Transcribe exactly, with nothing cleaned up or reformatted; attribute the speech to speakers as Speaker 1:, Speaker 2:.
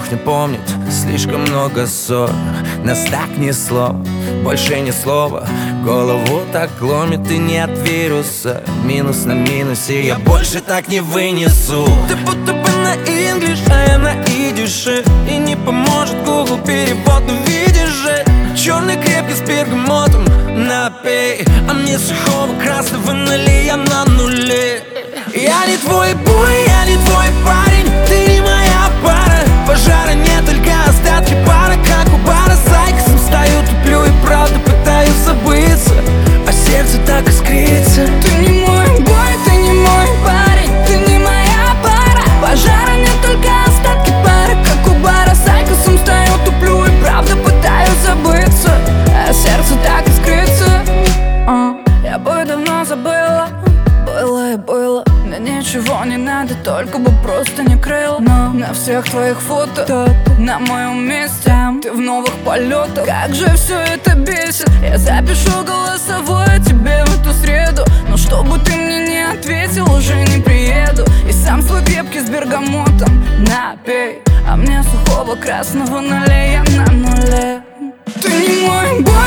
Speaker 1: кухня помнит слишком много ссор. Нас так несло, больше ни слова. Голову так ломит и нет вируса. Минус на минусе, я больше так не вынесу. Ты будто бы на инглиш, а я на идише. И не поможет Google перевод, но видишь же, черный крепкий с бергамотом напей, а мне сухого красного налей, я на нуле. Я не твой бой, я не твой парень, ты не моя пара. Пожара нет, только остатки пара. Как у бара с Айкосом стою, туплю и правда пытаюсь забыться, а сердце так искрится.
Speaker 2: Ты не мой бой, ты не мой парень, ты не моя пара. Пожара нет, только остатки пара. Как у бара с Айкосом стою, туплю и правда пытаюсь забыться, а сердце так искрится. а, Я бы давно забыла, было и было. Мне ничего не надо, только бы просто не крыло. Но на всех твоих фото, то на моем месте ты в новых полетах. Как же все это бесит. Я запишу голосовое тебе в эту среду, но чтобы ты мне не ответил, уже не приеду. И сам свой крепкий с бергамотом напей, а мне сухого красного налей, я на нуле. Ты не мой бой,